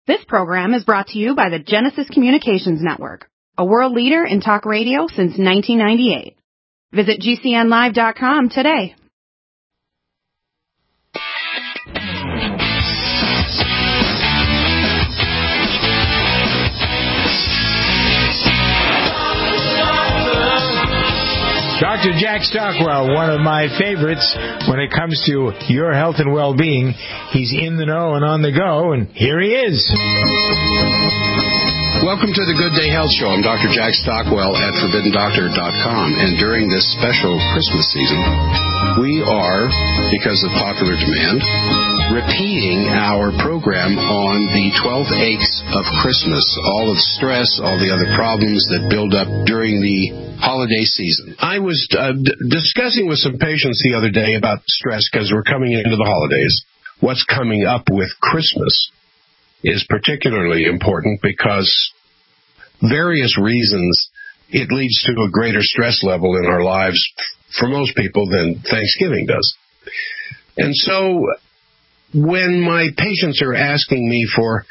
This program is brought to you by the Genesis Communications Network, a world leader in talk radio since 1998. Visit GCNlive.com today. Dr. Jack Stockwell, one of my favorites when it comes to your health and well-being. He's in the know and on the go, and here he is. Welcome to the Good Day Health Show. I'm Dr. Jack Stockwell at ForbiddenDoctor.com, and during this special Christmas season, we are, because of popular demand, repeating our program on the 12 aches of Christmas, all of the stress, all the other problems that build up during the holiday season. I was discussing with some patients the other day about stress because we're coming into the holidays. What's coming up with Christmas is particularly important because various reasons it leads to a greater stress level in our lives for most people than Thanksgiving does. And so when my patients are asking me for,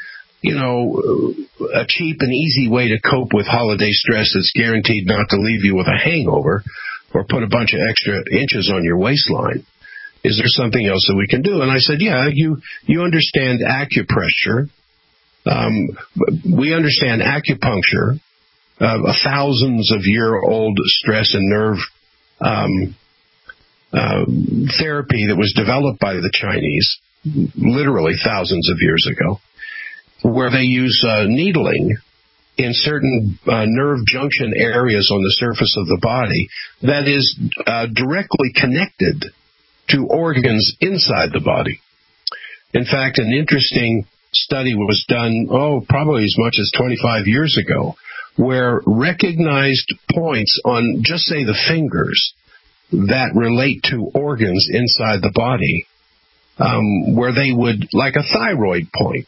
a cheap and easy way to cope with holiday stress that's guaranteed not to leave you with a hangover or put a bunch of extra inches on your waistline, is there something else that we can do? And I said, yeah, you understand acupressure. We understand acupuncture, a thousands-of-year-old stress and nerve therapy that was developed by the Chinese, literally thousands of years ago, where they use needling in certain nerve junction areas on the surface of the body that is directly connected to organs inside the body. In fact, an interesting study was done, probably as much as 25 years ago, where recognized points on, just say, the fingers that relate to organs inside the body, where they would, like a thyroid point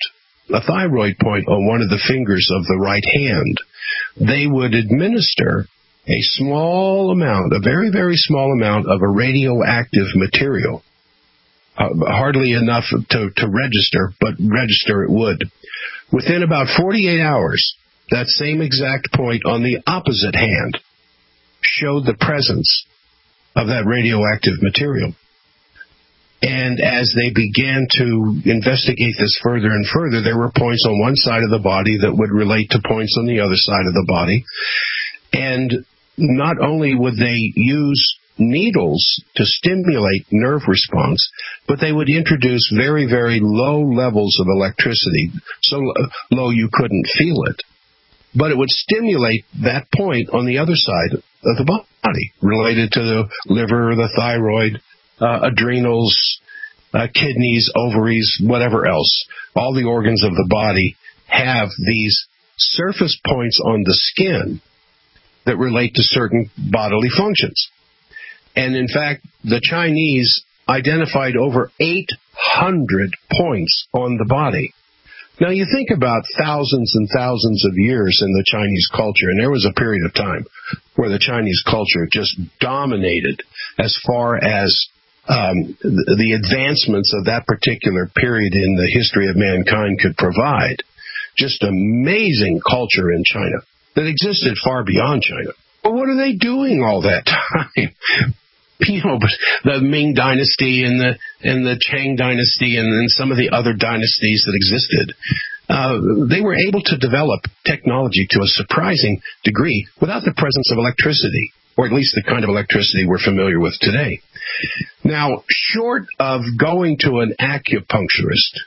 on one of the fingers of the right hand, they would administer a small amount, a very, very small amount of a radioactive material. Hardly enough to register, but register it would. Within about 48 hours, that same exact point on the opposite hand showed the presence of that radioactive material. And as they began to investigate this further and further, there were points on one side of the body that would relate to points on the other side of the body. And not only would they use needles to stimulate nerve response, but they would introduce very, very low levels of electricity, so low you couldn't feel it. But it would stimulate that point on the other side of the body, related to the liver, the thyroid, adrenals, kidneys, ovaries, whatever else. All the organs of the body have these surface points on the skin that relate to certain bodily functions. And in fact, the Chinese identified over 800 points on the body. Now, you think about thousands and thousands of years in the Chinese culture, and there was a period of time where the Chinese culture just dominated as far as the advancements of that particular period in the history of mankind could provide. Just amazing culture in China that existed far beyond China. But what are they doing all that time? But the Ming Dynasty and the Qing Dynasty and then some of the other dynasties that existed, they were able to develop technology to a surprising degree without the presence of electricity, or at least the kind of electricity we're familiar with today. Now, short of going to an acupuncturist,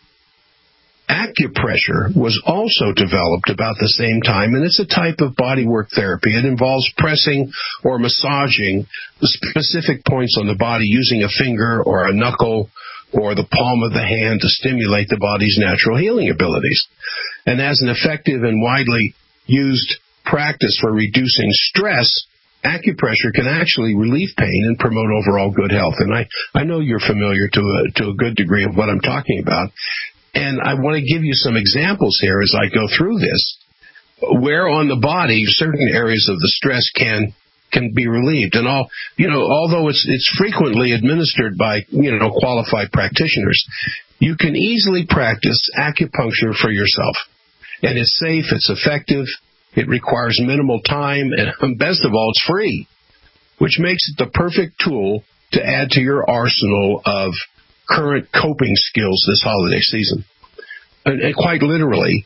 acupressure was also developed about the same time, and it's a type of bodywork therapy. It involves pressing or massaging specific points on the body using a finger or a knuckle or the palm of the hand to stimulate the body's natural healing abilities. And as an effective and widely used practice for reducing stress, acupressure can actually relieve pain and promote overall good health. And I know you're familiar to a good degree of what I'm talking about. And I want to give you some examples here as I go through this, where on the body certain areas of the stress can can be relieved. And although it's frequently administered by, qualified practitioners, you can easily practice acupuncture for yourself. And it's safe, it's effective, it requires minimal time, and best of all, it's free, which makes it the perfect tool to add to your arsenal of current coping skills this holiday season. And quite literally,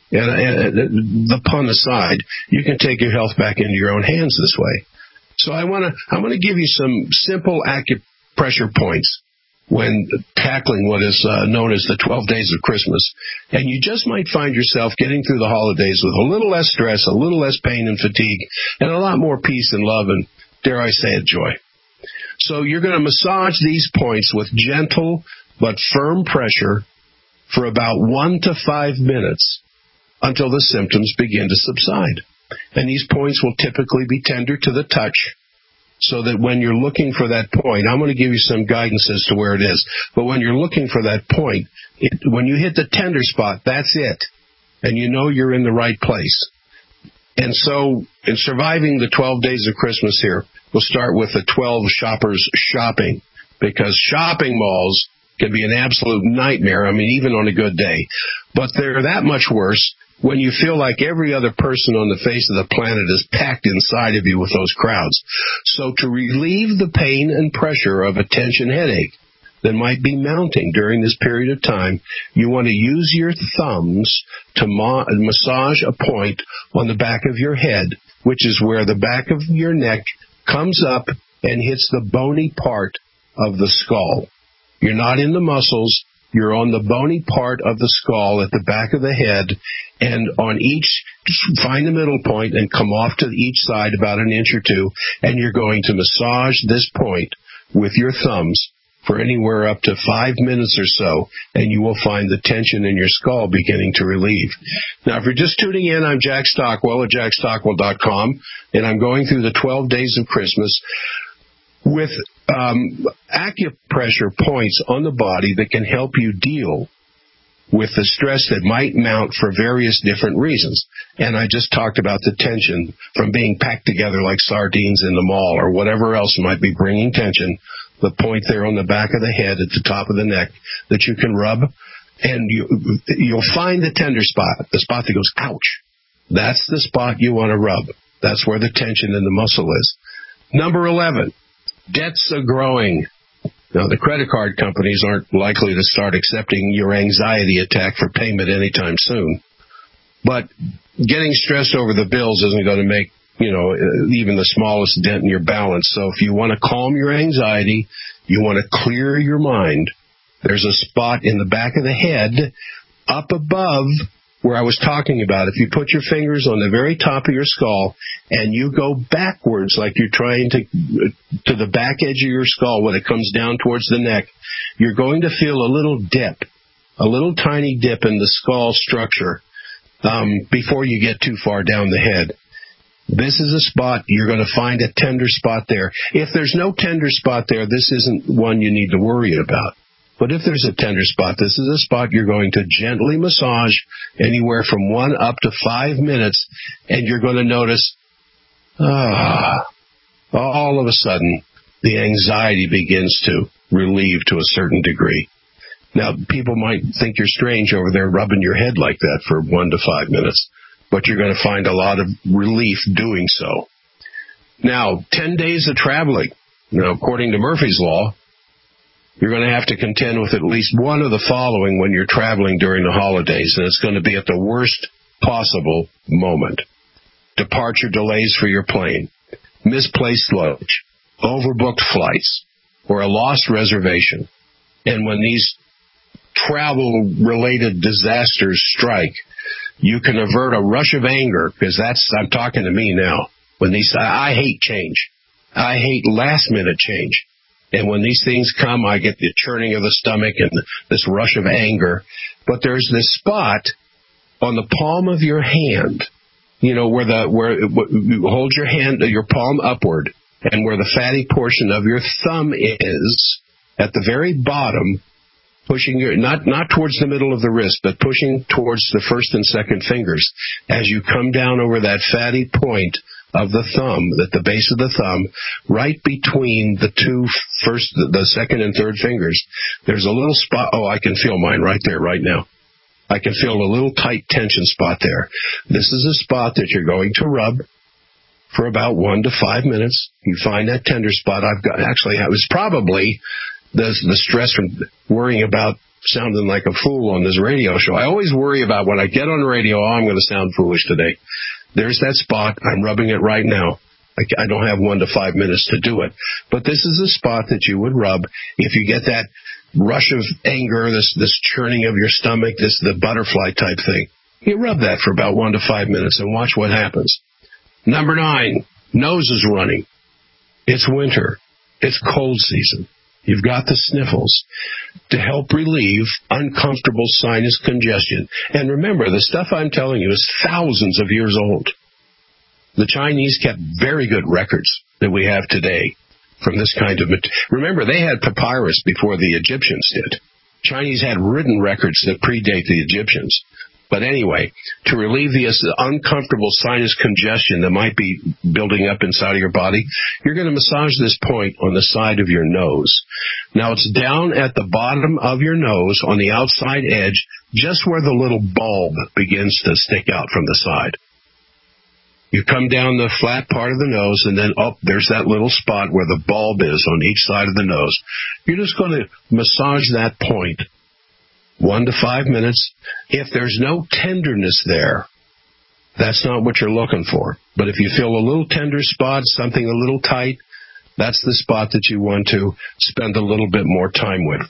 and the pun aside, you can take your health back into your own hands this way. So I want to give you some simple acupressure points when tackling what is known as the 12 days of Christmas. And you just might find yourself getting through the holidays with a little less stress, a little less pain and fatigue, and a lot more peace and love and, dare I say it, joy. So you're going to massage these points with gentle but firm pressure for about 1 to 5 minutes until the symptoms begin to subside. And these points will typically be tender to the touch, so that when you're looking for that point, I'm going to give you some guidance as to where it is, but when you're looking for that point, when you hit the tender spot, that's it, and you know you're in the right place. And so, in surviving the 12 days of Christmas here, we'll start with the 12 shoppers shopping, because shopping malls can be an absolute nightmare, even on a good day. But they're that much worse when you feel like every other person on the face of the planet is packed inside of you with those crowds. So to relieve the pain and pressure of a tension headache that might be mounting during this period of time, you want to use your thumbs to massage a point on the back of your head, which is where the back of your neck comes up and hits the bony part of the skull. You're not in the muscles. You're on the bony part of the skull at the back of the head, and on each, find the middle point and come off to each side about an inch or two, and you're going to massage this point with your thumbs for anywhere up to 5 minutes or so, and you will find the tension in your skull beginning to relieve. Now, if you're just tuning in, I'm Jack Stockwell at jackstockwell.com, and I'm going through the 12 days of Christmas with acupressure points on the body that can help you deal with the stress that might mount for various different reasons. And I just talked about the tension from being packed together like sardines in the mall or whatever else might be bringing tension. The point there on the back of the head at the top of the neck that you can rub, and you'll find the tender spot, the spot that goes, ouch. That's the spot you want to rub. That's where the tension in the muscle is. Number 11. Debts are growing. Now, the credit card companies aren't likely to start accepting your anxiety attack for payment anytime soon. But getting stressed over the bills isn't going to make, even the smallest dent in your balance. So if you want to calm your anxiety, you want to clear your mind, there's a spot in the back of the head up above where I was talking about. If you put your fingers on the very top of your skull and you go backwards like you're trying to the back edge of your skull when it comes down towards the neck, you're going to feel a little dip, a little tiny dip in the skull structure before you get too far down the head. This is a spot, you're going to find a tender spot there. If there's no tender spot there, this isn't one you need to worry about. But if there's a tender spot, this is a spot you're going to gently massage anywhere from 1 up to 5 minutes, and you're going to notice, all of a sudden, the anxiety begins to relieve to a certain degree. Now, people might think you're strange over there rubbing your head like that for 1 to 5 minutes, but you're going to find a lot of relief doing so. Now, 10 days of traveling. Now, according to Murphy's Law, you're going to have to contend with at least one of the following when you're traveling during the holidays, and it's going to be at the worst possible moment. Departure delays for your plane, misplaced luggage, overbooked flights, or a lost reservation. And when these travel-related disasters strike, you can avert a rush of anger, because I'm talking to me now. I hate change. I hate last-minute change. And when these things come, I get the churning of the stomach and this rush of anger. But there's this spot on the palm of your hand, where you hold your palm upward, and where the fatty portion of your thumb is at the very bottom, pushing not towards the middle of the wrist, but pushing towards the first and second fingers. As you come down over that fatty point of the thumb, at the base of the thumb, right between the the second and third fingers, there's a little spot. Oh, I can feel mine right there, right now. I can feel a little tight tension spot there. This is a spot that you're going to rub for about 1 to 5 minutes. You find that tender spot. Actually, it was probably the stress from worrying about sounding like a fool on this radio show. I always worry about when I get on the radio, I'm going to sound foolish today. There's that spot. I'm rubbing it right now. I don't have 1 to 5 minutes to do it. But this is a spot that you would rub if you get that rush of anger, this churning of your stomach, the butterfly type thing. You rub that for about 1 to 5 minutes and watch what happens. Number 9, nose is running. It's winter. It's cold season. You've got the sniffles. To help relieve uncomfortable sinus congestion. And remember, the stuff I'm telling you is thousands of years old. The Chinese kept very good records that we have today from this kind of material. Remember, they had papyrus before the Egyptians did. Chinese had written records that predate the Egyptians. But anyway, to relieve the uncomfortable sinus congestion that might be building up inside of your body, you're going to massage this point on the side of your nose. Now, it's down at the bottom of your nose on the outside edge, just where the little bulb begins to stick out from the side. You come down the flat part of the nose, and then there's that little spot where the bulb is on each side of the nose. You're just going to massage that point 1 to 5 minutes. If there's no tenderness there, that's not what you're looking for. But if you feel a little tender spot, something a little tight, that's the spot that you want to spend a little bit more time with.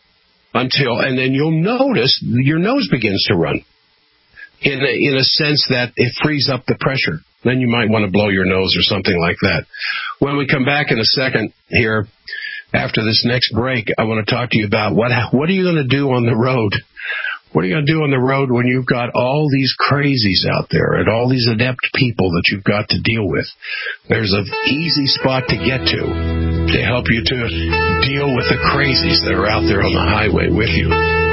And then you'll notice your nose begins to run in a sense that it frees up the pressure. Then you might want to blow your nose or something like that. When we come back in a second here, after this next break, I want to talk to you about what are you going to do on the road? What are you going to do on the road when you've got all these crazies out there and all these adept people that you've got to deal with? There's an easy spot to get to help you to deal with the crazies that are out there on the highway with you.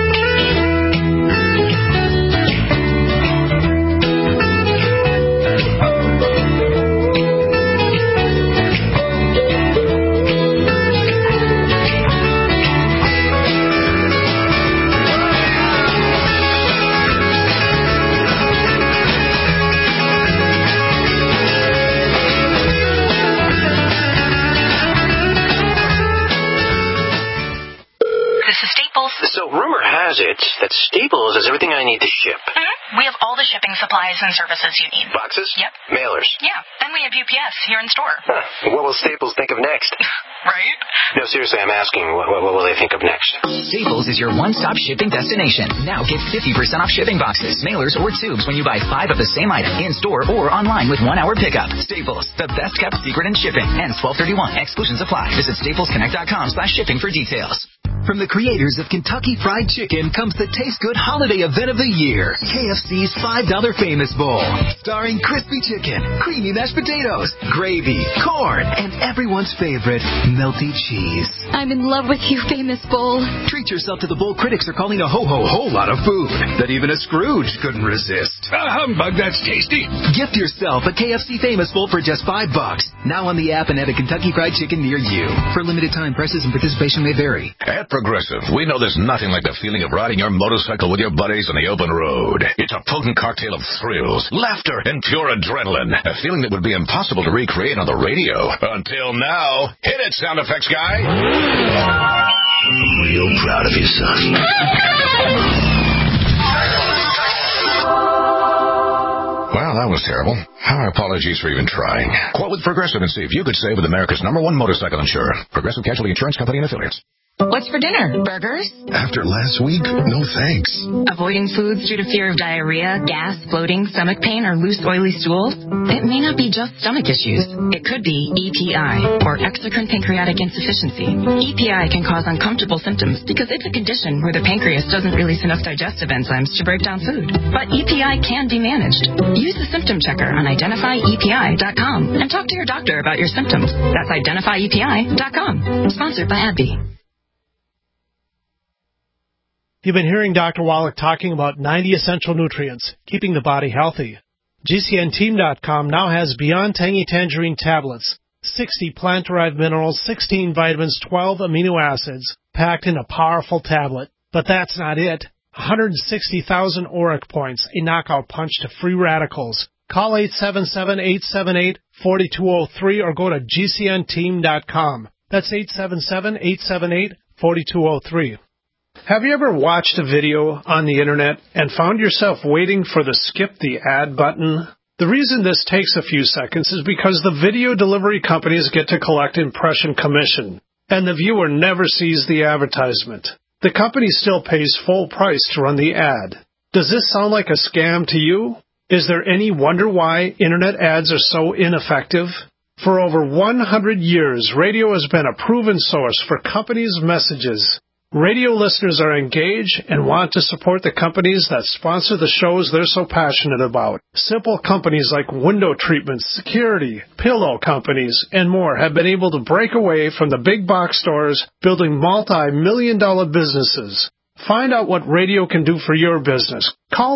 That Staples is everything I need to ship. Mm-hmm. We have all the shipping supplies and services you need. Boxes? Yep. Mailers? Yeah, and we have UPS here in store. Huh. What will Staples think of next? Right? No, seriously, I'm asking, what will they think of next? Staples is your one-stop shipping destination. Now get 50% off shipping boxes, mailers, or tubes when you buy 5 of the same item in-store or online with 1-hour pickup. Staples, the best-kept secret in shipping. Ends 12/31. Exclusions apply. Visit staplesconnect.com/shipping for details. From the creators of Kentucky Fried Chicken comes the Taste Good holiday event of the year, KFC's $5 Famous Bowl, starring crispy chicken, creamy mashed potatoes, gravy, corn, and everyone's favorite, melty cheese. I'm in love with you, Famous Bowl. Treat yourself to the bowl critics are calling a whole lot of food that even a Scrooge couldn't resist. Humbug, that's tasty. Gift yourself a KFC Famous Bowl for just $5. Now on the app and at a Kentucky Fried Chicken near you. For a limited time, prices and participation may vary. At Progressive, we know there's nothing like the feeling of riding your motorcycle with your buddies on the open road. It's a potent cocktail of thrills, laughter, and pure adrenaline. A feeling that would be impossible to recreate on the radio. Until now. Hit it, sound effects guy. I'm real proud of you, son. Well, that was terrible. Our apologies for even trying. Quote with Progressive and see if you could save with America's #1 motorcycle insurer. Progressive Casualty Insurance Company and Affiliates. What's for dinner? Burgers? After last week, no thanks. Avoiding foods due to fear of diarrhea, gas, bloating, stomach pain, or loose, oily stools? It may not be just stomach issues. It could be EPI, or exocrine pancreatic insufficiency. EPI can cause uncomfortable symptoms because it's a condition where the pancreas doesn't release enough digestive enzymes to break down food. But EPI can be managed. Use the symptom checker on identifyepi.com and talk to your doctor about your symptoms. That's identifyepi.com. Sponsored by AbbVie. You've been hearing Dr. Wallach talking about 90 essential nutrients, keeping the body healthy. GCNteam.com now has Beyond Tangy Tangerine tablets. 60 plant-derived minerals, 16 vitamins, 12 amino acids, packed in a powerful tablet. But that's not it. 160,000 auric points, a knockout punch to free radicals. Call 877-878-4203 or go to GCNteam.com. That's 877-878-4203. Have you ever watched a video on the internet and found yourself waiting for the skip the ad button? The reason this takes a few seconds is because the video delivery companies get to collect impression commission, and the viewer never sees the advertisement. The company still pays full price to run the ad. Does this sound like a scam to you? Is there any wonder why internet ads are so ineffective? For over 100 years, radio has been a proven source for companies' messages. Radio listeners are engaged and want to support the companies that sponsor the shows they're so passionate about. Simple companies like window treatments, security, pillow companies, and more have been able to break away from the big box stores, building multi-million-dollar businesses. Find out what radio can do for your business. Call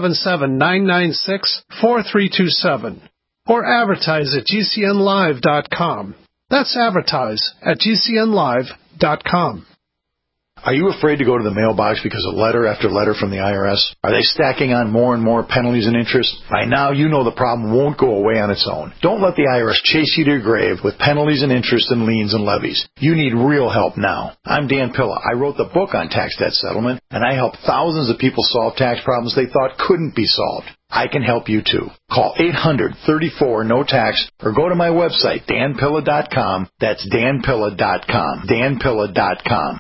877-996-4327 or advertise at GCNlive.com. That's advertise at GCNlive.com. Are you afraid to go to the mailbox because of letter after letter from the IRS? Are they stacking on more and more penalties and interest? By now, you know the problem won't go away on its own. Don't let the IRS chase you to your grave with penalties and interest and liens and levies. You need real help now. I'm Dan Pilla. I wrote the book on tax debt settlement, and I help thousands of people solve tax problems they thought couldn't be solved. I can help you too. Call 800-34-NO-TAX or go to my website, danpilla.com. That's danpilla.com. danpilla.com.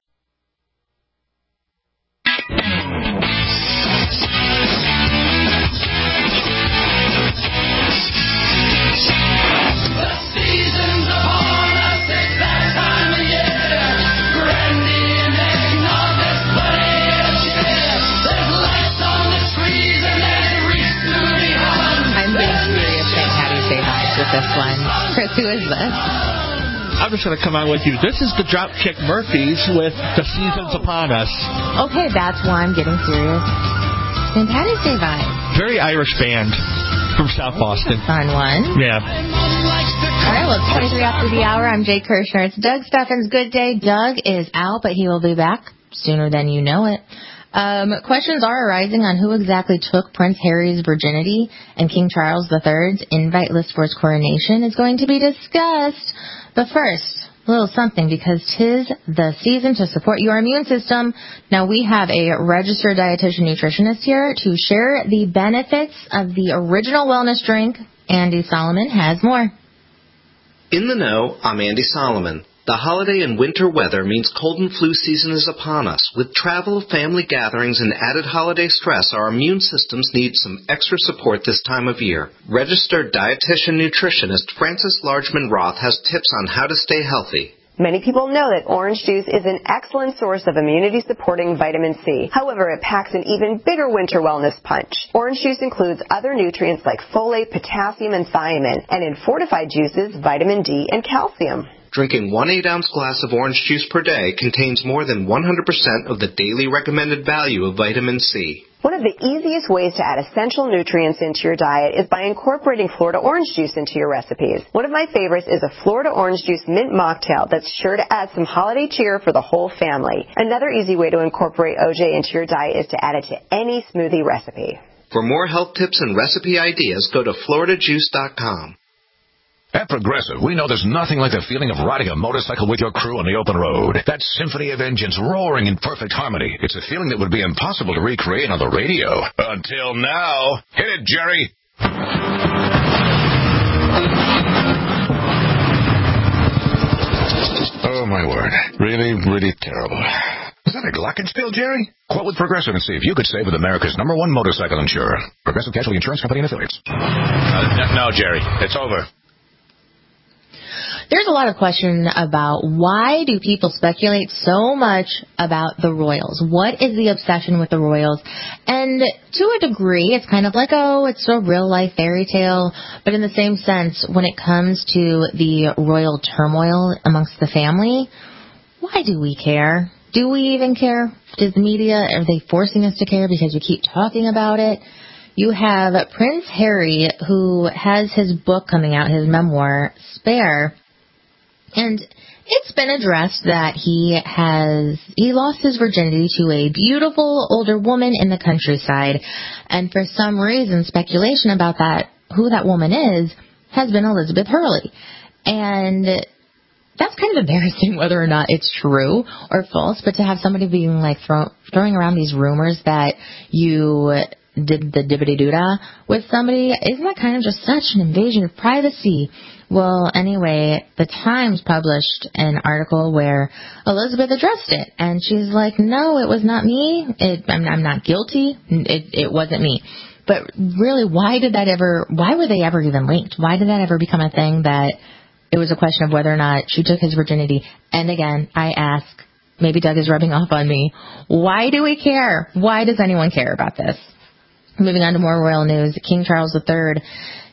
This one. Chris, who is this? I'm just going to come on with you. This is the Dropkick Murphys with The Season's Upon Us. Okay, that's why I'm getting serious. St. Patty's Day vibe. Very Irish band from South Boston. Fun one. Yeah. All right, well, it's 23 after the hour. I'm Jay Kirshner. It's Doug Steffens' Good Day. Doug is out, but he will be back sooner than you know it. Questions are arising on who exactly took Prince Harry's virginity, and King Charles III's invite list for his coronation is going to be discussed. But first, a little something, because 'tis the season to support your immune system. Now, we have a registered dietitian nutritionist here to share the benefits of the original wellness drink. Andy Solomon has more. In the know, I'm Andy Solomon. The holiday and winter weather means cold and flu season is upon us. With travel, family gatherings, and added holiday stress, our immune systems need some extra support this time of year. Registered dietitian nutritionist Frances Largeman Roth has tips on how to stay healthy. Many people know that orange juice is an excellent source of immunity-supporting vitamin C. However, it packs an even bigger winter wellness punch. Orange juice includes other nutrients like folate, potassium, and thiamine, and in fortified juices, vitamin D and calcium. Drinking 1 8-ounce glass of orange juice per day contains more than 100% of the daily recommended value of vitamin C. One of the easiest ways to add essential nutrients into your diet is by incorporating Florida orange juice into your recipes. One of my favorites is a Florida orange juice mint mocktail that's sure to add some holiday cheer for the whole family. Another easy way to incorporate OJ into your diet is to add it to any smoothie recipe. For more health tips and recipe ideas, go to floridajuice.com. At Progressive, we know there's nothing like the feeling of riding a motorcycle with your crew on the open road. That symphony of engines roaring in perfect harmony. It's a feeling that would be impossible to recreate on the radio. Until now. Hit it, Jerry. Oh, my word. Really, really terrible. Is that a glockenspiel, Jerry? Quote with Progressive and see if you could save with America's #1 motorcycle insurer. Progressive Casualty Insurance Company and Affiliates. No, Jerry. It's over. There's a lot of question about why do people speculate so much about the Royals? What is the obsession with the Royals? And to a degree, it's kind of like, oh, it's a real-life fairy tale. But in the same sense, when it comes to the royal turmoil amongst the family, why do we care? Do we even care? Does the media, are they forcing us to care because we keep talking about it? You have Prince Harry, who has his book coming out, his memoir, Spare, and it's been addressed that he lost his virginity to a beautiful older woman in the countryside, and for some reason, speculation about that, who that woman is, has been Elizabeth Hurley. And that's kind of embarrassing whether or not it's true or false, but to have somebody being like throwing around these rumors that you did the dibbity-doo-dah with somebody, isn't that kind of just such an invasion of privacy? Well, anyway, the Times published an article where Elizabeth addressed it, and she's like, no, it was not me. I'm not guilty. It wasn't me. But really, why were they ever even linked? Why did that ever become a thing that it was a question of whether or not she took his virginity? And again, I ask, maybe Doug is rubbing off on me, why do we care? Why does anyone care about this? Moving on to more royal news, King Charles III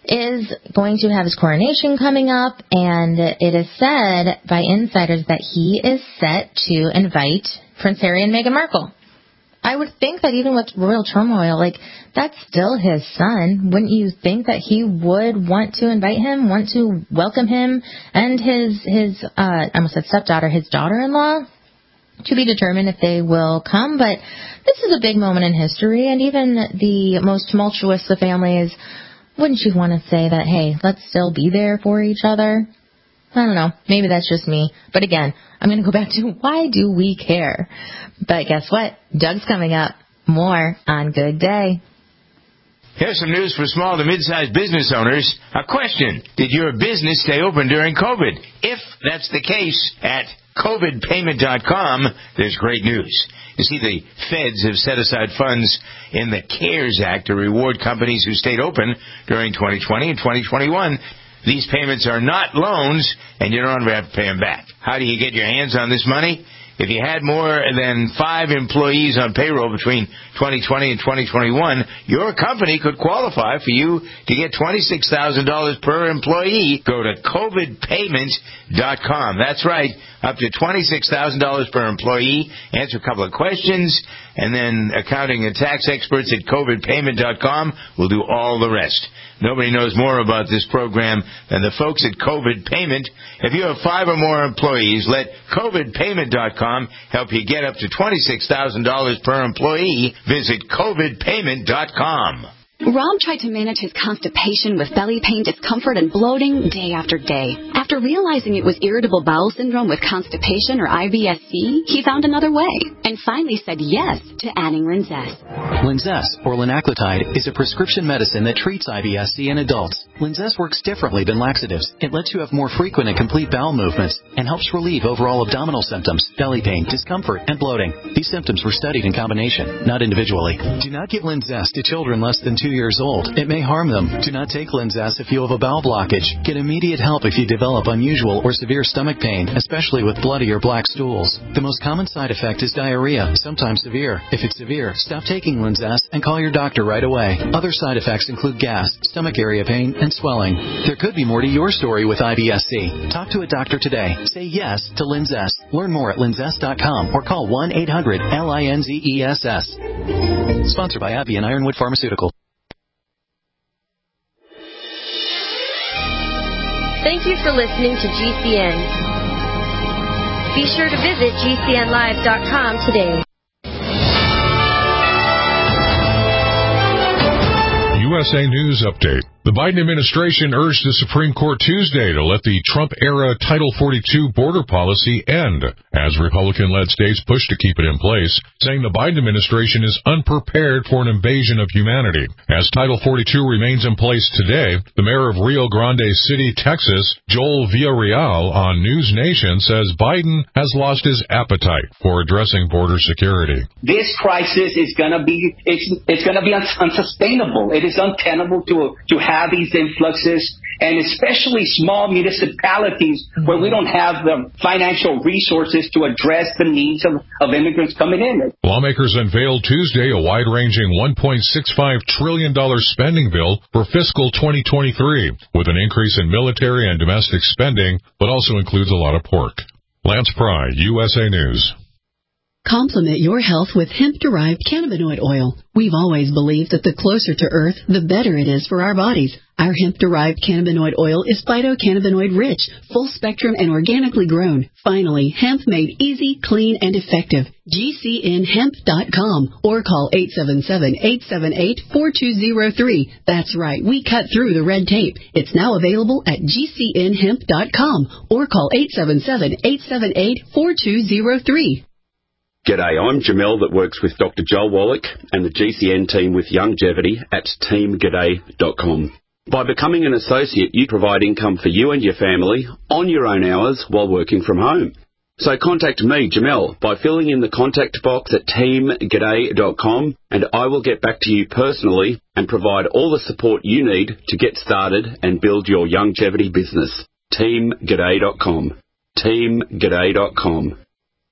is going to have his coronation coming up, and it is said by insiders that he is set to invite Prince Harry and Meghan Markle. I would think that even with royal turmoil, like, that's still his son. Wouldn't you think that he would want to invite him, want to welcome him and his I almost said stepdaughter, his daughter-in-law? To be determined if they will come, but this is a big moment in history, and even the most tumultuous of families, wouldn't you want to say that, hey, let's still be there for each other? I don't know. Maybe that's just me. But again, I'm going to go back to why do we care? But guess what? Doug's coming up. More on Good Day. Here's some news for small to mid-sized business owners. A question: did your business stay open during COVID? If that's the case, at covidpayment.com, there's great news. You see, the feds have set aside funds in the CARES Act to reward companies who stayed open during 2020 and 2021. These payments are not loans, and you don't have to pay them back. How do you get your hands on this money? If you had more than 5 employees on payroll between 2020 and 2021, your company could qualify for you to get $26,000 per employee. Go to covidpayment.com. That's right, up to $26,000 per employee. Answer a couple of questions, and then accounting and tax experts at covidpayment.com will do all the rest. Nobody knows more about this program than the folks at COVID Payment. If you have 5 or more employees, let covidpayment.com help you get up to $26,000 per employee. Visit covidpayment.com. Rob tried to manage his constipation with belly pain, discomfort, and bloating day after day. After realizing it was irritable bowel syndrome with constipation, or IBS-C, he found another way and finally said yes to adding Linzess. Linzess, or linaclotide, is a prescription medicine that treats IBS-C in adults. Linzess works differently than laxatives. It lets you have more frequent and complete bowel movements and helps relieve overall abdominal symptoms, belly pain, discomfort, and bloating. These symptoms were studied in combination, not individually. Do not give Linzess to children less than 2 years old. It may harm them. Do not take Linzess if you have a bowel blockage. Get immediate help if you develop unusual or severe stomach pain, especially with bloody or black stools. The most common side effect is diarrhea, sometimes severe. If it's severe, stop taking Linzess and call your doctor right away. Other side effects include gas, stomach area pain, and swelling. There could be more to your story with IBS-C. Talk to a doctor today. Say yes to Linzess. Learn more at linzess.com or call 1-800-LINZESS. Sponsored by AbbVie and Ironwood Pharmaceutical. Thank you for listening to GCN. Be sure to visit GCNlive.com today. USA News Update. The Biden administration urged the Supreme Court Tuesday to let the Trump-era Title 42 border policy end, as Republican-led states push to keep it in place, saying the Biden administration is unprepared for an invasion of humanity. As Title 42 remains in place today, the mayor of Rio Grande City, Texas, Joel Villarreal, on News Nation, says Biden has lost his appetite for addressing border security. This crisis is going to be unsustainable. It is untenable to have these influxes, and especially small municipalities where we don't have the financial resources to address the needs of immigrants coming in. Lawmakers unveiled Tuesday a wide-ranging $1.65 trillion spending bill for fiscal 2023, with an increase in military and domestic spending, but also includes a lot of pork. Lance Pry, USA News. Complement your health with hemp-derived cannabinoid oil. We've always believed that the closer to Earth, the better it is for our bodies. Our hemp-derived cannabinoid oil is phytocannabinoid-rich, full-spectrum, and organically grown. Finally, hemp made easy, clean, and effective. GCNhemp.com or call 877-878-4203. That's right, we cut through the red tape. It's now available at GCNhemp.com or call 877-878-4203. G'day, I'm Jamel that works with Dr. Joel Wallach and the GCN team with Longevity at teamg'day.com. By becoming an associate, you provide income for you and your family on your own hours while working from home. So contact me, Jamel, by filling in the contact box at teamg'day.com, and I will get back to you personally and provide all the support you need to get started and build your longevity business. teamg'day.com. teamg'day.com.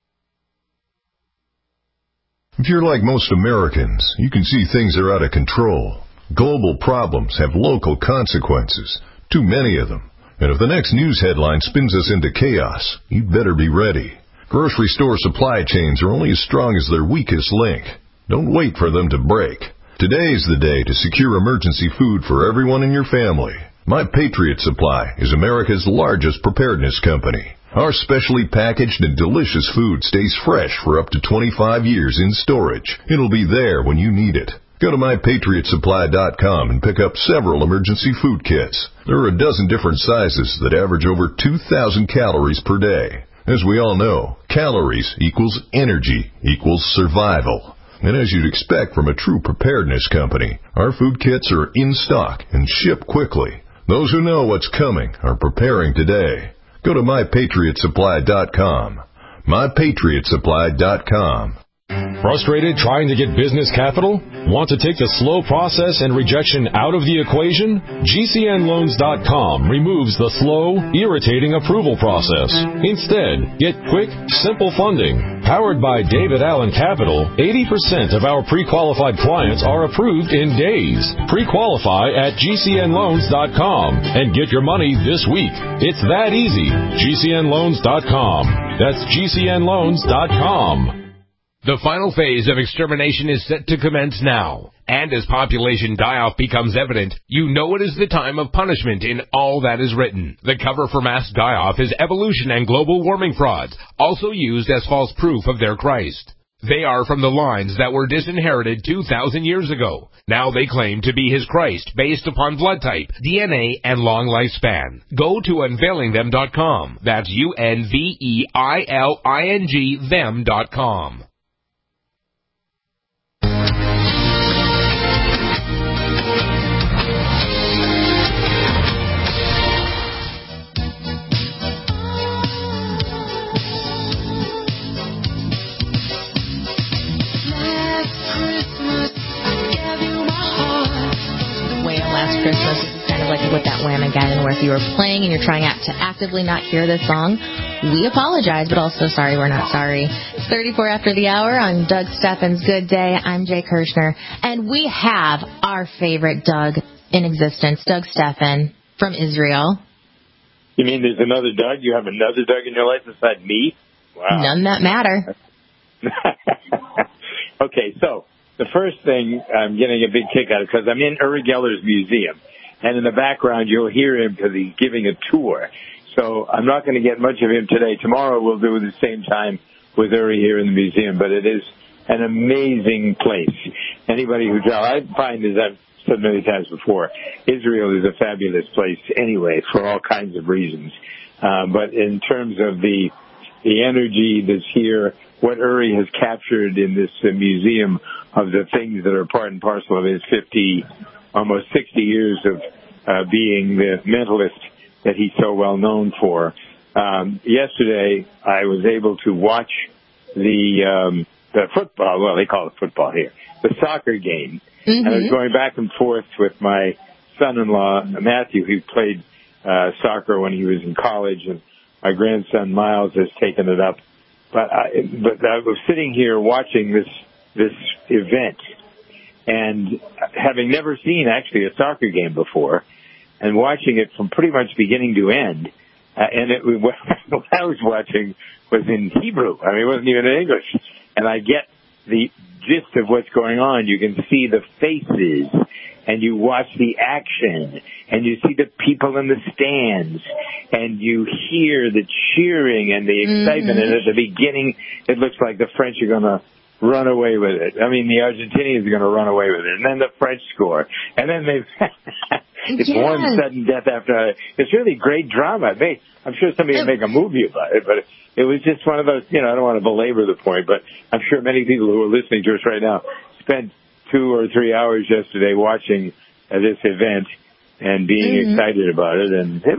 If you're like most Americans, you can see things are out of control. Global problems have local consequences, too many of them. And if the next news headline spins us into chaos, you'd better be ready. Grocery store supply chains are only as strong as their weakest link. Don't wait for them to break. Today's the day to secure emergency food for everyone in your family. My Patriot Supply is America's largest preparedness company. Our specially packaged and delicious food stays fresh for up to 25 years in storage. It'll be there when you need it. Go to MyPatriotSupply.com and pick up several emergency food kits. There are a dozen different sizes that average over 2,000 calories per day. As we all know, calories equals energy equals survival. And as you'd expect from a true preparedness company, our food kits are in stock and ship quickly. Those who know what's coming are preparing today. Go to MyPatriotSupply.com. MyPatriotSupply.com. Frustrated trying to get business capital? Want to take the slow process and rejection out of the equation? GCNLoans.com removes the slow, irritating approval process. Instead, get quick, simple funding. Powered by David Allen Capital, 80% of our pre-qualified clients are approved in days. Pre-qualify at GCNLoans.com and get your money this week. It's that easy. GCNLoans.com. That's GCNLoans.com. The final phase of extermination is set to commence now. And as population die-off becomes evident, you know it is the time of punishment in all that is written. The cover for mass die-off is evolution and global warming frauds, also used as false proof of their Christ. They are from the lines that were disinherited 2,000 years ago. Now they claim to be his Christ based upon blood type, DNA, and long lifespan. Go to unveilingthem.com. That's UNVEILING them.com. Last Christmas, this is kind of like with that Wham again, where if you were playing and you're trying to actively not hear this song, we apologize, but also sorry, we're not sorry. It's 34 after the hour on Doug Steffen's Good Day. I'm Jay Kirshner, and we have our favorite Doug in existence, Doug Steffen from Israel. You mean there's another Doug? You have another Doug in your life beside me? Wow. None that matter. Okay, so the first thing I'm getting a big kick out of, because I'm in Uri Geller's museum, and in the background you'll hear him because he's giving a tour. So I'm not going to get much of him today. Tomorrow we'll do the same time with Uri here in the museum, but it is an amazing place. Anybody who I find, as I've said many times before, Israel is a fabulous place anyway for all kinds of reasons. But in terms of the energy that's here, what Uri has captured in this museum of the things that are part and parcel of his almost 60 years of being the mentalist that he's so well known for. Yesterday, I was able to watch the football, well, they call it football here, the soccer game. Mm-hmm. And I was going back and forth with my son-in-law, Matthew, who played soccer when he was in college, and my grandson, Miles, has taken it up. But I was sitting here watching this event, and having never seen actually a soccer game before, and watching it from pretty much beginning to end, and what I was watching was in Hebrew. I mean, it wasn't even in English. and I get the gist of what's going on. You can see the faces, and you watch the action, and you see the people in the stands, and you hear the cheering and the excitement. And at the beginning, it looks like the French are going to run away with it. I mean, the Argentinians are going to run away with it. And then the French score. And then it's one sudden death after another. It's really great drama. I'm sure somebody will make a movie about it, but it was just one of those, I don't want to belabor the point, but I'm sure many people who are listening to us right now spent 2 or 3 hours yesterday watching this event and being excited about it. And it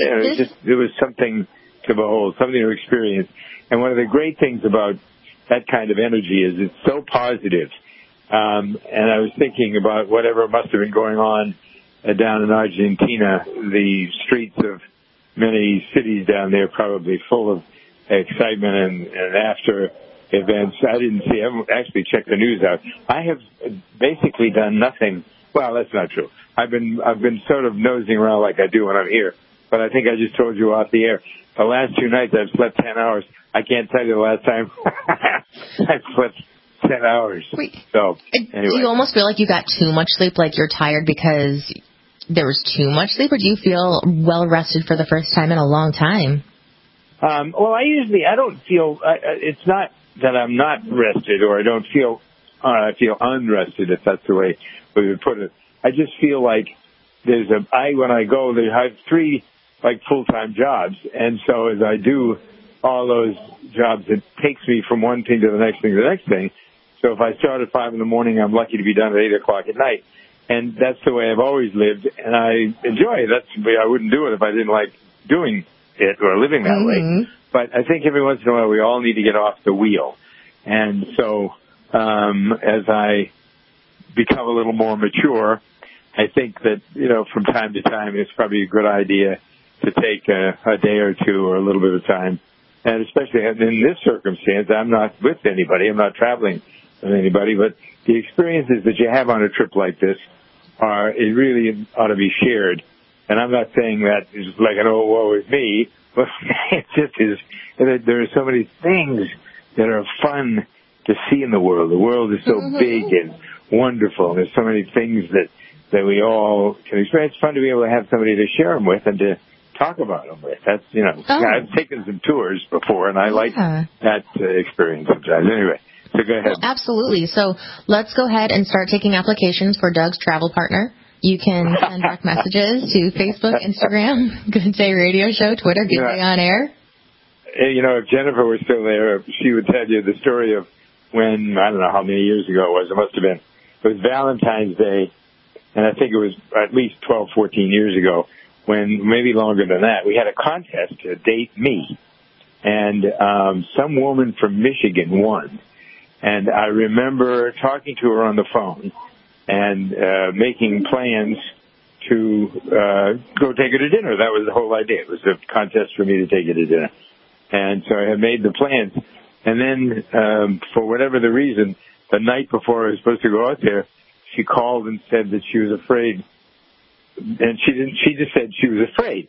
was something to behold, something to experience. And one of the great things about that kind of energy is it's so positive. And I was thinking about whatever must have been going on down in Argentina. The streets of many cities down there probably full of excitement and after events. I haven't actually checked the news out. I have basically done nothing. Well, that's not true. I've been sort of nosing around like I do when I'm here. But I think I just told you off the air. The last 2 nights I've slept 10 hours. I can't tell you the last time I slept 10 hours. So, anyway. Do you almost feel like you got too much sleep, like you're tired because there was too much sleep, or do you feel well rested for the first time in a long time? Well, I don't feel, it's not that I'm not rested or I don't feel, I feel unrested, if that's the way we would put it. I just feel like when I go, I have 3 full-time jobs, and so as I do all those jobs, it takes me from one thing to the next thing to the next thing. So if I start at 5 in the morning, I'm lucky to be done at 8 o'clock at night. And that's the way I've always lived, and I enjoy it. That's the way I wouldn't do it if I didn't like doing it or living that way. But I think every once in a while we all need to get off the wheel. And so as I become a little more mature, I think that, from time to time it's probably a good idea to take a day or two or a little bit of time. And especially in this circumstance, I'm not with anybody. I'm not traveling with anybody. But the experiences that you have on a trip like this it really ought to be shared. And I'm not saying that is like an oh, woe is me, but it just is. There are so many things that are fun to see in the world. The world is so big and wonderful. And there's so many things that we all can experience. It's fun to be able to have somebody to share them with and to talk about them with. That's, I've taken some tours before, and I like that experience sometimes. Anyway, so go ahead. Absolutely. So let's go ahead and start taking applications for Doug's travel partner. You can send direct messages to Facebook, Instagram, Good Day Radio Show, Twitter, Good Day On Air. If Jennifer were still there, she would tell you the story of when, I don't know how many years ago it was. It must have been. It was Valentine's Day, and I think it was at least 12, 14 years ago, when maybe longer than that, we had a contest to date me. And some woman from Michigan won. And I remember talking to her on the phone and making plans to go take her to dinner. That was the whole idea. It was a contest for me to take her to dinner. And so I had made the plans. And then, for whatever the reason, the night before I was supposed to go out there, she called and said that she was afraid. And she just said she was afraid.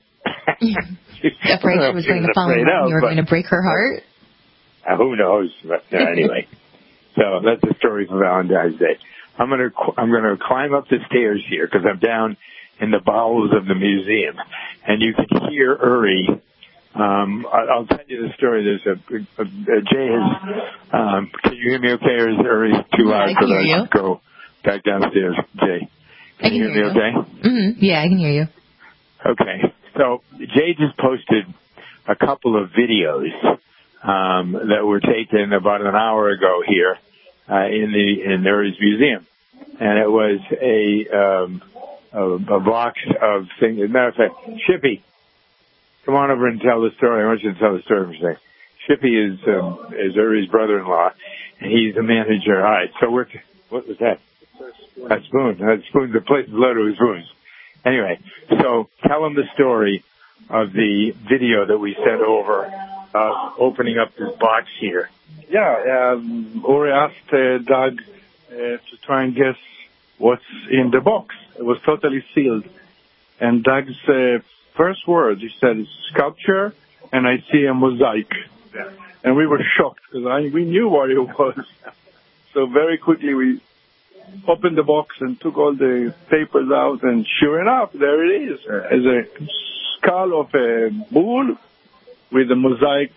Afraid she was going to fall in love, you were going to break her heart? Who knows? But anyway. So that's the story for Valentine's Day. I'm going to climb up the stairs here because I'm down in the bowels of the museum, and you can hear Uri. I'll tell you the story. There's Jay has. Can you hear me okay, or is Uri too loud for us to go back downstairs? Jay, can you hear me okay? Mm-hmm. Yeah, I can hear you. Okay, so Jay just posted a couple of videos that were taken about an hour ago here in Uri's museum, and it was a box of things. As a matter of fact, Shippy, come on over and tell the story. I want you to tell the story for a second. Shippy is Uri's brother-in-law, and he's the manager. All right, so what was that? A spoon. That spoon. The place is loaded with spoons. Anyway, so tell him the story of the video that we sent over, opening up this box here. Yeah, Uri asked Doug to try and guess what's in the box. It was totally sealed. And Doug's first word, he said, is sculpture, and I see a mosaic. And we were shocked because we knew what it was. So very quickly we opened the box and took all the papers out, and sure enough, there it is. It's a skull of a bull with a mosaic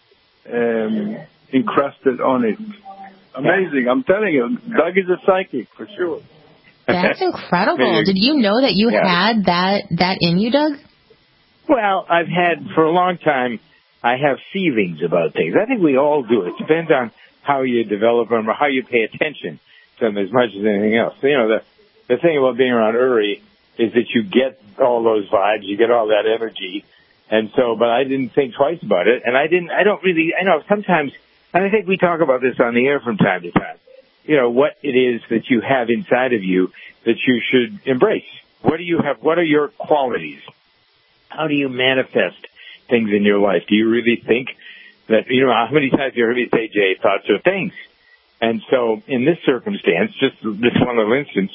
encrusted on it. Amazing. I'm telling you, Doug is a psychic for sure. That's incredible. Did you know that you had that in you, Doug? Well, I've had, for a long time, I have feelings about things. I think we all do. It depends on how you develop them or how you pay attention to them as much as anything else. So, you know, the thing about being around Uri is that you get all those vibes, you get all that energy. And so, but I didn't think twice about it. And I know sometimes, and I think we talk about this on the air from time to time, you know, what it is that you have inside of you that you should embrace. What do you have? What are your qualities? How do you manifest things in your life? Do you really think that, you know, how many times have you heard me say, Jay, thoughts are things? And so in this circumstance, just this one little instance,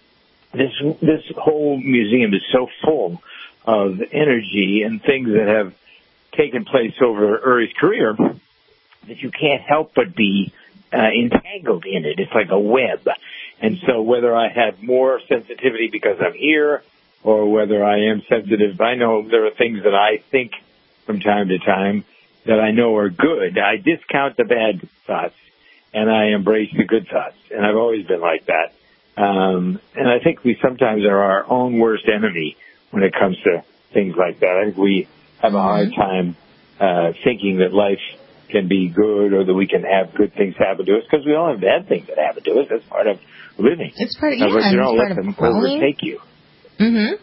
this whole museum is so full of energy and things that have taken place over Uri's career that you can't help but be entangled in it. It's like a web. And so whether I have more sensitivity because I'm here or whether I am sensitive, I know there are things that I think from time to time that I know are good. I discount the bad thoughts and I embrace the good thoughts. And I've always been like that. And I think we sometimes are our own worst enemy when it comes to things like that. I think we have a hard time thinking that life can be good or that we can have good things happen to us because we all have bad things that happen to us. That's part of living. It's part of, but you don't let them growing. overtake you. Mm-hmm.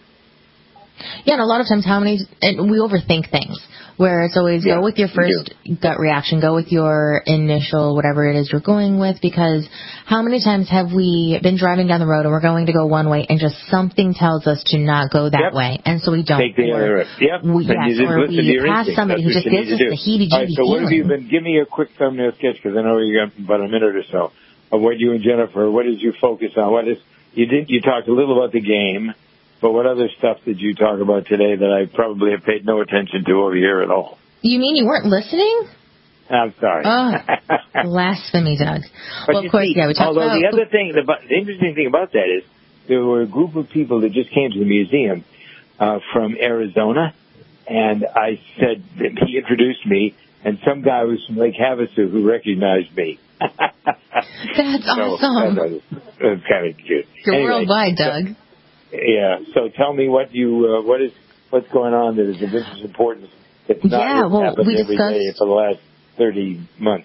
Yeah, and a lot of times we overthink things, where it's always go with your first gut reaction, go with your initial whatever it is you're going with, because how many times have we been driving down the road and we're going to go one way and just something tells us to not go that way, and so we don't. Take the other road. Or we pass somebody who just gives us the heebie-jeebie All right, so what have you feeling. give me a quick thumbnail sketch, because I know you got about a minute or so, of what you and Jennifer, what did you focus on? You talked a little about the game, but what other stuff did you talk about today that I probably have paid no attention to over here at all? You mean you weren't listening? I'm sorry. Oh, blasphemy, Doug. But well, of course, see, we talked although about... the other thing, the interesting thing about that is there were a group of people that just came to the museum from Arizona, and I said, he introduced me, and some guy was from Lake Havasu who recognized me. That's awesome. That's kind of cute. You're worldwide, Doug. So tell me what's going on that is of interest importance. It's not happened every day for the last 30 months.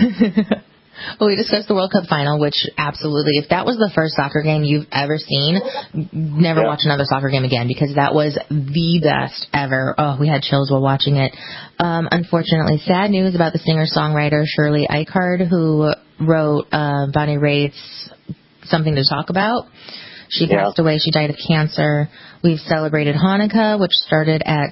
Well, we discussed the World Cup final, which absolutely, if that was the first soccer game you've ever seen, never watch another soccer game again, because that was the best ever. Oh, we had chills while watching it. Unfortunately, sad news about the singer-songwriter Shirley Eichard, who wrote Bonnie Raitt's Something to Talk About. She passed away. She died of cancer. We've celebrated Hanukkah, which started at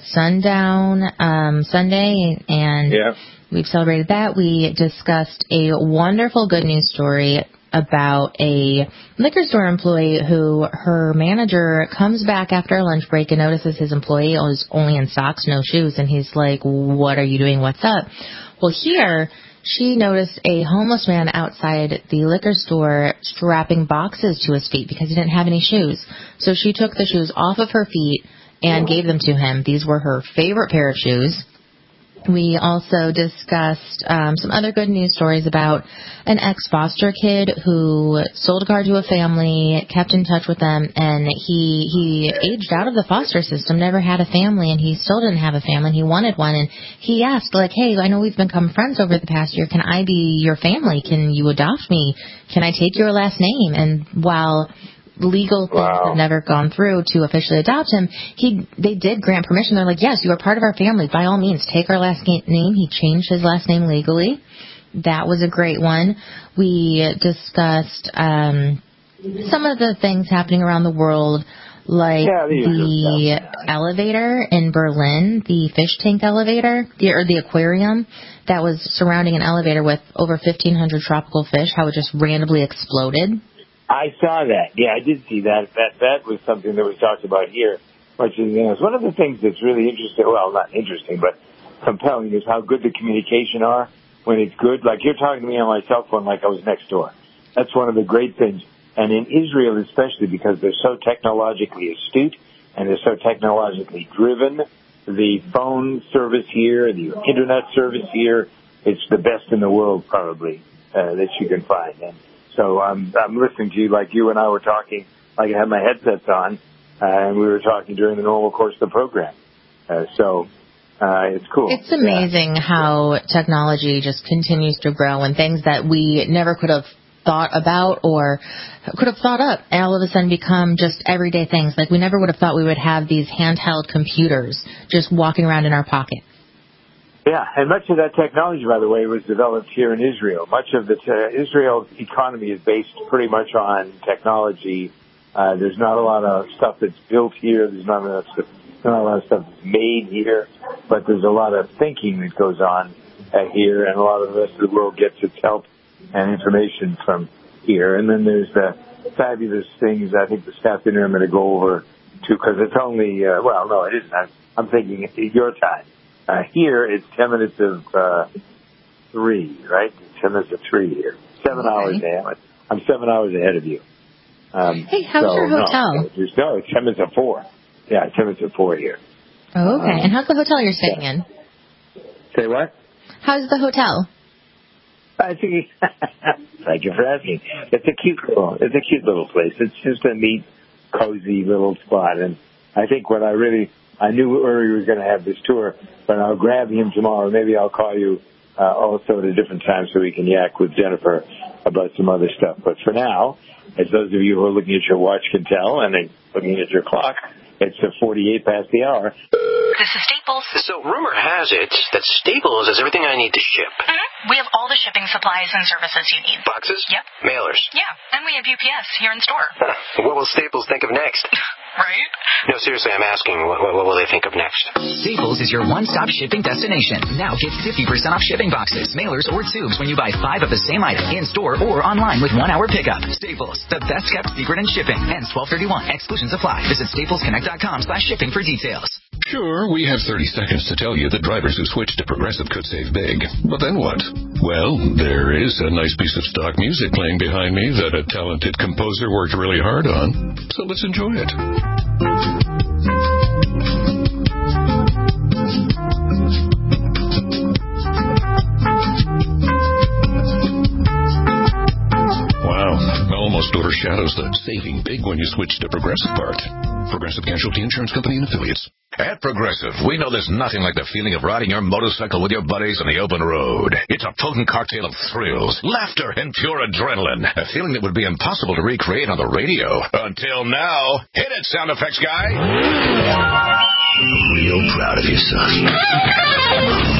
sundown Sunday, and we've celebrated that. We discussed a wonderful good news story about a liquor store employee who her manager comes back after a lunch break and notices his employee is only in socks, no shoes, and he's like, "What are you doing? What's up?" Well, here she noticed a homeless man outside the liquor store strapping boxes to his feet because he didn't have any shoes. So she took the shoes off of her feet and gave them to him. These were her favorite pair of shoes. We also discussed some other good news stories about an ex-foster kid who sold a car to a family, kept in touch with them, and he aged out of the foster system, never had a family, and he still didn't have a family, and he wanted one, and he asked, like, "Hey, I know we've become friends over the past year. Can I be your family? Can you adopt me? Can I take your last name?" And while legal things have never gone through to officially adopt him, they did grant permission. They're like, "Yes, you are part of our family. By all means, take our last name." He changed his last name legally. That was a great one. We discussed some of the things happening around the world, like the elevator in Berlin, the fish tank elevator, or the aquarium that was surrounding an elevator with over 1,500 tropical fish, how it just randomly exploded. I saw that. Yeah, I did see that. That was something that was talked about here much as anything else. One of the things that's really interesting, well, not interesting, but compelling is how good the communication are when it's good. Like you're talking to me on my cell phone like I was next door. That's one of the great things. And in Israel especially, because they're so technologically astute and they're so technologically driven, the phone service here, the internet service here, it's the best in the world probably that you can find. And so I'm listening to you like you and I were talking, like I had my headsets on, and we were talking during the normal course of the program. So it's cool. It's amazing how technology just continues to grow, and things that we never could have thought about or could have thought up and all of a sudden become just everyday things. Like we never would have thought we would have these handheld computers just walking around in our pocket. Yeah, and much of that technology, by the way, was developed here in Israel. Much of Israel's economy is based pretty much on technology. There's not a lot of stuff that's built here. There's not a lot of stuff that's made here, but there's a lot of thinking that goes on here, and a lot of the rest of the world gets its help and information from here. And then there's the fabulous things I think this afternoon I'm going to go over too, because it's only, well, no, it isn't. I'm thinking your time. Here it's 10 minutes of 3, right? 10 minutes of 3 here. 7 hours ahead. I'm 7 hours ahead of you. Hey, how's your hotel? No, it's 10 minutes of 4. Yeah, 10 minutes of 4 here. Oh, okay. And how's the hotel you're staying in? Say what? How's the hotel? I think. Thank you for asking. It's a cute little place. It's just a neat, cozy little spot. And I think I knew Uri was going to have this tour, but I'll grab him tomorrow. Maybe I'll call you also at a different time so we can yak with Jennifer about some other stuff. But for now, as those of you who are looking at your watch can tell, and looking at your clock, it's 48 past the hour. This is Staples. So rumor has it that Staples has everything I need to ship. Mm-hmm. We have all the shipping supplies and services you need. Boxes? Yep. Mailers? Yeah, and we have UPS here in store. Huh. What will Staples think of next? Right? No, seriously, I'm asking, what will they think of next? Staples is your one-stop shipping destination. Now get 50% off shipping boxes, mailers, or tubes when you buy 5 of the same item in-store or online with 1-hour pickup. Staples, the best-kept secret in shipping. Ends 12/31. Exclusions apply. Visit staplesconnect.com/shipping for details. Sure, we have 30 seconds to tell you that drivers who switch to Progressive could save big. But then what? Well, there is a nice piece of stock music playing behind me that a talented composer worked really hard on. So let's enjoy it. Wow, almost overshadows the saving big when you switch to Progressive part. Progressive Casualty Insurance Company and Affiliates. At Progressive, we know there's nothing like the feeling of riding your motorcycle with your buddies on the open road. It's a potent cocktail of thrills, laughter, and pure adrenaline. A feeling that would be impossible to recreate on the radio. Until now. Hit it, sound effects guy. I'm real proud of you, son.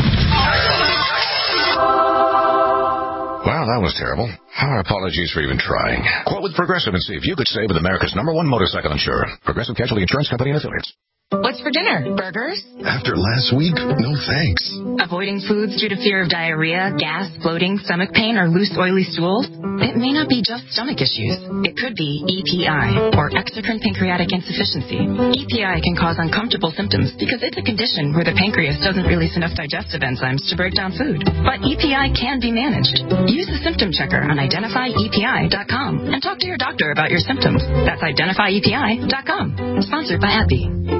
Wow, that was terrible. Our apologies for even trying. Quote with Progressive and see if you could save with America's #1 motorcycle insurer. Progressive Casualty Insurance Company and Affiliates. What's for dinner? Burgers? After last week, no thanks. Avoiding foods due to fear of diarrhea, gas, bloating, stomach pain, or loose, oily stools? It may not be just stomach issues. It could be EPI, or exocrine pancreatic insufficiency. EPI can cause uncomfortable symptoms because it's a condition where the pancreas doesn't release enough digestive enzymes to break down food. But EPI can be managed. Use the symptom checker on identifyepi.com and talk to your doctor about your symptoms. That's identifyepi.com. Sponsored by AbbVie.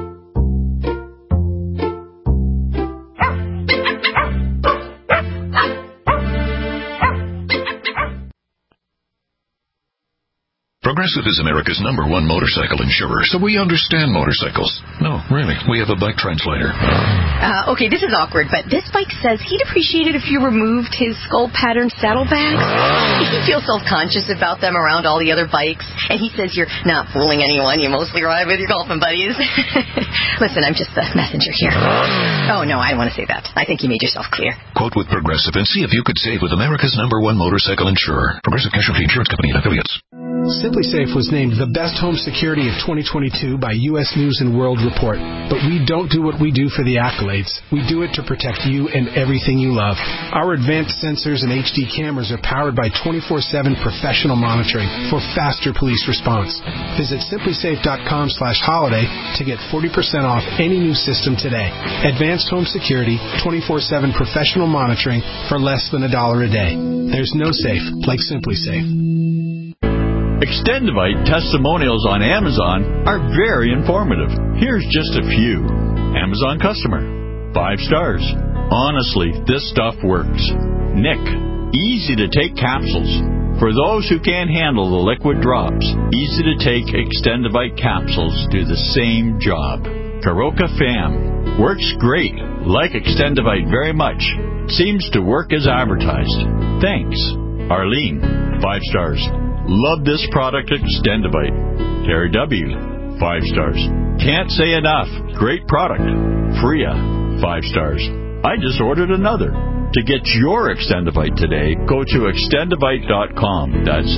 Progressive is America's #1 motorcycle insurer, so we understand motorcycles. No, really, we have a bike translator. Okay, this is awkward, but this bike says he'd appreciate it if you removed his skull pattern saddlebags. He feels self-conscious about them around all the other bikes, and he says you're not fooling anyone. You mostly ride with your golfing buddies. Listen, I'm just the messenger here. Oh, no, I don't want to say that. I think you made yourself clear. Quote with Progressive and see if you could save with America's #1 motorcycle insurer. Progressive Casualty Insurance Company and Affiliates. SimpliSafe was named the best home security of 2022 by U.S. News & World Report. But we don't do what we do for the accolades. We do it to protect you and everything you love. Our advanced sensors and HD cameras are powered by 24/7 professional monitoring for faster police response. Visit simplysafe.com/holiday to get 40% off any new system today. Advanced home security, 24/7 professional monitoring for less than $1 a day. There's no safe like SimpliSafe. Extendivite testimonials on Amazon are very informative. Here's just a few. Amazon customer, 5 stars. Honestly, this stuff works. Nick, easy to take capsules. For those who can't handle the liquid drops, easy to take Extendivite capsules do the same job. Karoka Fam, works great. Like Extendivite very much. Seems to work as advertised. Thanks. Arlene, 5 stars. Love this product, Extendivite. Terry W., 5 stars. Can't say enough. Great product. Freya, 5 stars. I just ordered another. To get your Extendivite today, go to extendivite.com. That's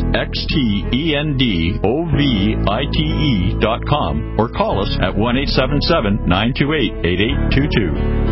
XTENDOVITE.com or call us at 1-877-928-8822.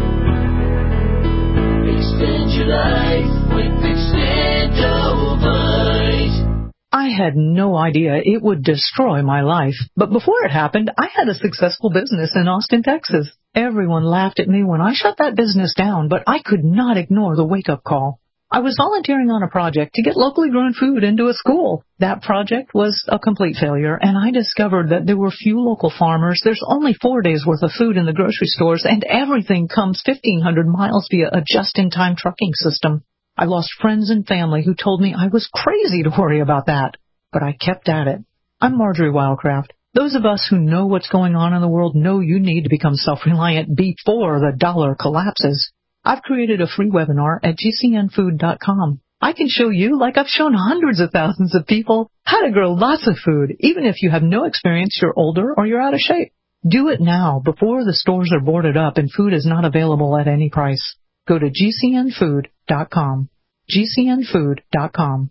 Extend your life with Extendovite. I had no idea it would destroy my life. But before it happened, I had a successful business in Austin, Texas. Everyone laughed at me when I shut that business down, but I could not ignore the wake-up call. I was volunteering on a project to get locally grown food into a school. That project was a complete failure, and I discovered that there were few local farmers. There's only 4 days' worth of food in the grocery stores, and everything comes 1,500 miles via a just-in-time trucking system. I lost friends and family who told me I was crazy to worry about that. But I kept at it. I'm Marjorie Wildcraft. Those of us who know what's going on in the world know you need to become self-reliant before the dollar collapses. I've created a free webinar at gcnfood.com. I can show you, like I've shown hundreds of thousands of people, how to grow lots of food, even if you have no experience, you're older, or you're out of shape. Do it now, before the stores are boarded up and food is not available at any price. Go to gcnfood.com. gcnfood.com.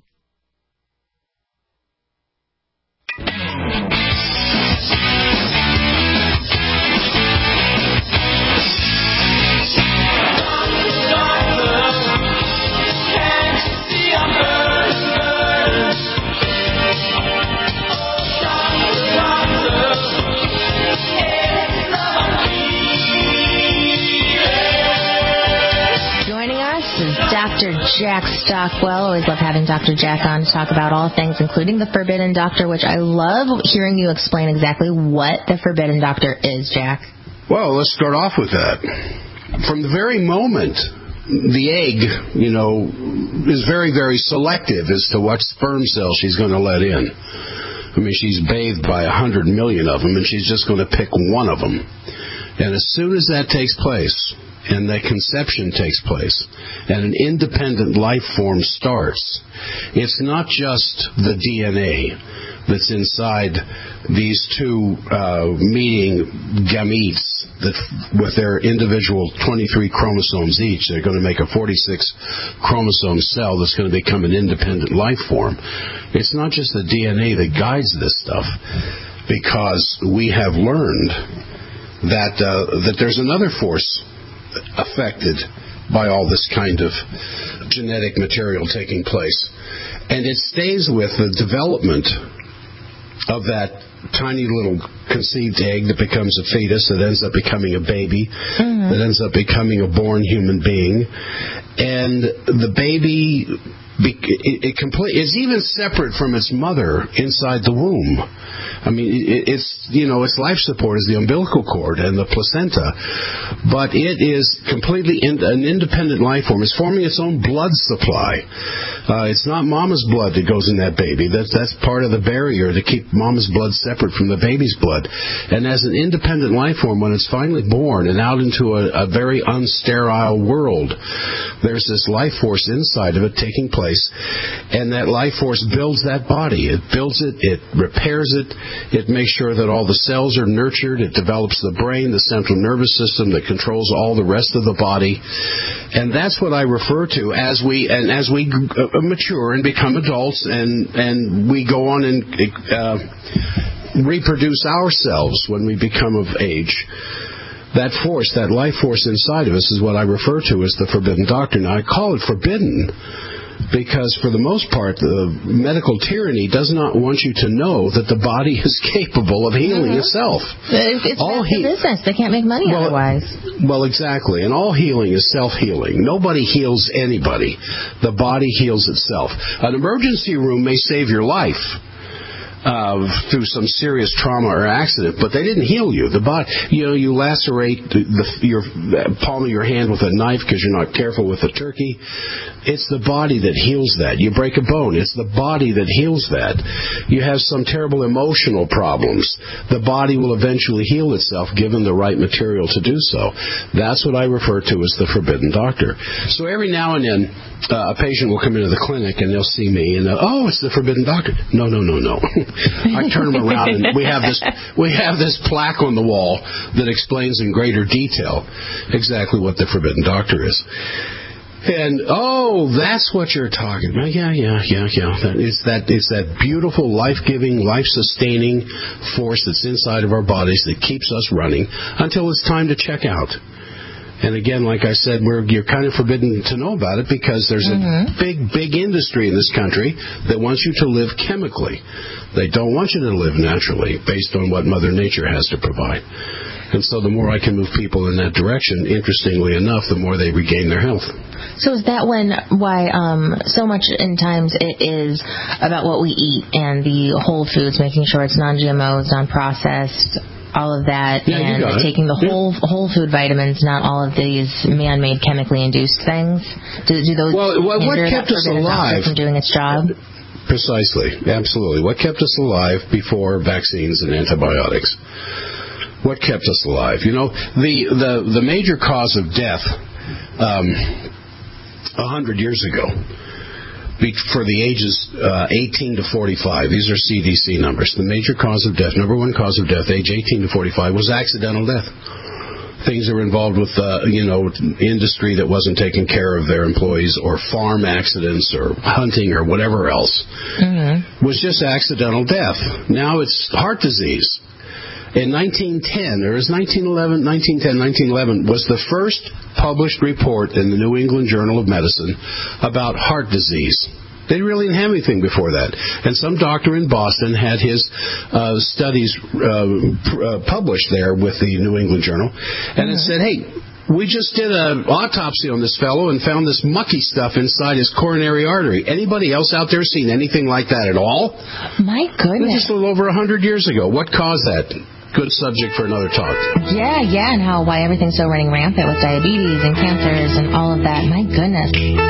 Dr. Jack Stockwell. Always love having Dr. Jack on to talk about all things, including the Forbidden Doctor, which I love hearing you explain exactly what the Forbidden Doctor is, Jack. Well, let's start off with that. From the very moment the egg, is very, very selective as to what sperm cells she's going to let in. I mean, she's bathed by 100 million of them, and she's just going to pick one of them. And as soon as that takes place, and that conception takes place, and an independent life form starts, it's not just the DNA that's inside these two meeting gametes that, with their individual 23 chromosomes each, they're going to make a 46 chromosome cell that's going to become an independent life form. It's not just the DNA that guides this stuff, because we have learned that there's another force affected by all this kind of genetic material taking place. And it stays with the development of that tiny little conceived egg that becomes a fetus, that ends up becoming a baby, that ends up becoming a born human being. And the baby is even separate from its mother inside the womb. I mean, its life support is the umbilical cord and the placenta, but it is completely an independent life form. It's forming its own blood supply. It's not mama's blood that goes in that baby. That's part of the barrier to keep mama's blood separate from the baby's blood. And as an independent life form, when it's finally born and out into a very unsterile world, there's this life force inside of it taking place, and that life force builds that body. It builds it, it repairs it, It makes sure that all the cells are nurtured. It develops the brain, the central nervous system that controls all the rest of the body. And that's what I refer to as we mature and become adults and we go on and reproduce ourselves when we become of age. That force, that life force inside of us is what I refer to as the forbidden doctrine. Now, I call it forbidden because, for the most part, the medical tyranny does not want you to know that the body is capable of healing itself. It's all business. They can't make money otherwise. Well, exactly. And all healing is self-healing. Nobody heals anybody. The body heals itself. An emergency room may save your life through some serious trauma or accident, but they didn't heal you. The body, you lacerate your palm of your hand with a knife because you're not careful with the turkey. It's the body that heals that. You break a bone. It's the body that heals that. You have some terrible emotional problems. The body will eventually heal itself given the right material to do so. That's what I refer to as the forbidden doctor. So every now and then, a patient will come into the clinic and they'll see me and it's the forbidden doctor. No. I turn them around and we have this plaque on the wall that explains in greater detail exactly what the forbidden doctor is. And that's what you're talking about. Yeah. It's that beautiful, life-giving, life-sustaining force that's inside of our bodies that keeps us running until it's time to check out. And again, like I said, you're kind of forbidden to know about it because there's a big industry in this country that wants you to live chemically. They don't want you to live naturally based on what Mother Nature has to provide. And so the more I can move people in that direction, interestingly enough, the more they regain their health. So is that why so much in times it is about what we eat and the whole foods, making sure it's non-GMOs, non-processed, all of that, and taking the whole food vitamins, not all of these man-made chemically induced things? Do those what kept us alive from doing its job? Precisely, absolutely. What kept us alive before vaccines and antibiotics? What kept us alive? The major cause of death 100 years ago for the ages 18 to 45, these are CDC numbers, the major cause of death, number one cause of death, age 18 to 45, was accidental death. Things that were involved with, industry that wasn't taking care of their employees, or farm accidents, or hunting, or whatever else. Was just accidental death. Now it's heart disease. In 1910, or 1911 was the first published report in the New England Journal of Medicine about heart disease. They really didn't have anything before that. And some doctor in Boston had his studies published there with the New England Journal. And it said, hey, we just did an autopsy on this fellow and found this mucky stuff inside his coronary artery. Anybody else out there seen anything like that at all? My goodness. Just a little over 100 years ago. What caused that? Good subject for another talk. Yeah, and why everything's so running rampant with diabetes and cancers and all of that. My goodness.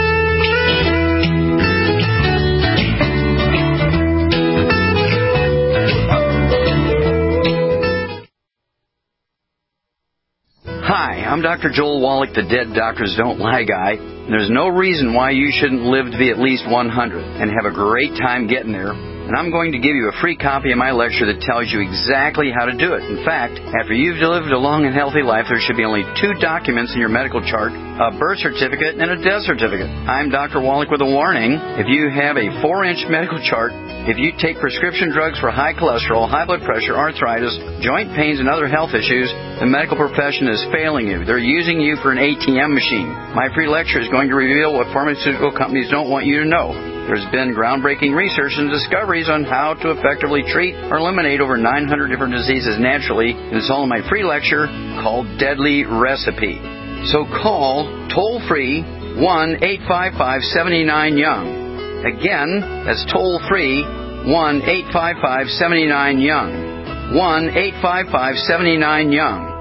Hi, I'm Dr. Joel Wallach, the Dead Doctors Don't Lie guy. There's no reason why you shouldn't live to be at least 100 and have a great time getting there. And I'm going to give you a free copy of my lecture that tells you exactly how to do it. In fact, after you've lived a long and healthy life, there should be only 2 documents in your medical chart, a birth certificate and a death certificate. I'm Dr. Wallach with a warning. If you have a 4-inch medical chart, if you take prescription drugs for high cholesterol, high blood pressure, arthritis, joint pains, and other health issues, the medical profession is failing you. They're using you for an ATM machine. My free lecture is going to reveal what pharmaceutical companies don't want you to know. There's been groundbreaking research and discoveries on how to effectively treat or eliminate over 900 different diseases naturally, and it's all in my free lecture called Deadly Recipe. So call toll-free 1-855-79-YOUNG. Again, that's toll-free 1-855-79-YOUNG. 1-855-79-YOUNG.